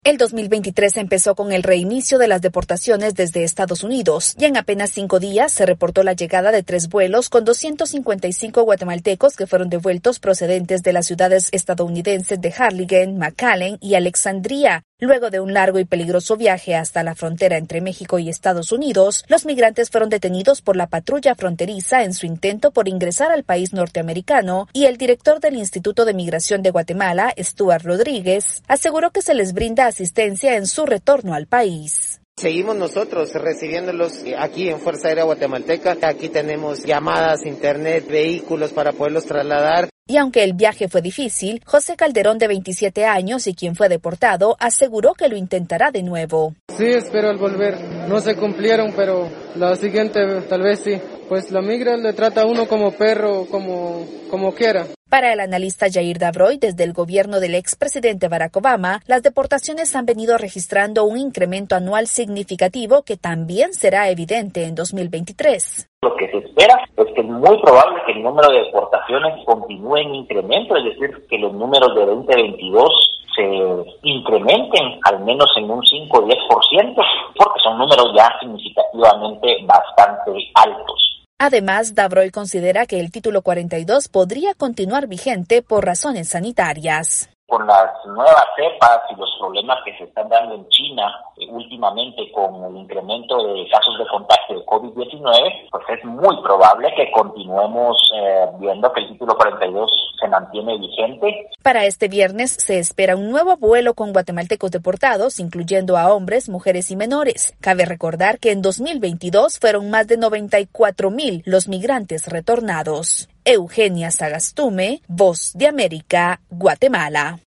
El 2023 empezó con el reinicio de las deportaciones desde Estados Unidos y en apenas 5 días se reportó la llegada de 3 vuelos con 255 guatemaltecos que fueron devueltos procedentes de las ciudades estadounidenses de Harlingen, McAllen y Alexandria. Luego de un largo y peligroso viaje hasta la frontera entre México y Estados Unidos, los migrantes fueron detenidos por la patrulla fronteriza en su intento por ingresar al país norteamericano y el director del Instituto de Migración de Guatemala, Stuart Rodríguez, aseguró que se les brinda asistencia en su retorno al país. Seguimos nosotros recibiéndolos aquí en Fuerza Aérea Guatemalteca. Aquí tenemos llamadas, internet, vehículos para poderlos trasladar. Y aunque el viaje fue difícil, José Calderón, de 27 años y quien fue deportado, aseguró que lo intentará de nuevo. Sí, espero al volver. No se cumplieron, pero la siguiente tal vez sí. Pues la migra le trata a uno como perro, como quiera. Para el analista Jair Davroy, desde el gobierno del expresidente Barack Obama, las deportaciones han venido registrando un incremento anual significativo que también será evidente en 2023. Lo que se espera es que es muy probable que el número de deportaciones continúe en incremento, es decir, que los números de 2022 se incrementen al menos en un 5 o 10%, porque son números ya significativamente bastante altos. Además, Davroy considera que el título 42 podría continuar vigente por razones sanitarias. Con las nuevas cepas y los problemas que se están dando en China últimamente con el incremento de casos de contagio de COVID-19, pues es muy probable que continuemos viendo que el título 42 se mantiene vigente. Para este viernes se espera un nuevo vuelo con guatemaltecos deportados, incluyendo a hombres, mujeres y menores. Cabe recordar que en 2022 fueron más de 94,000 los migrantes retornados. Eugenia Sagastume, Voz de América, Guatemala.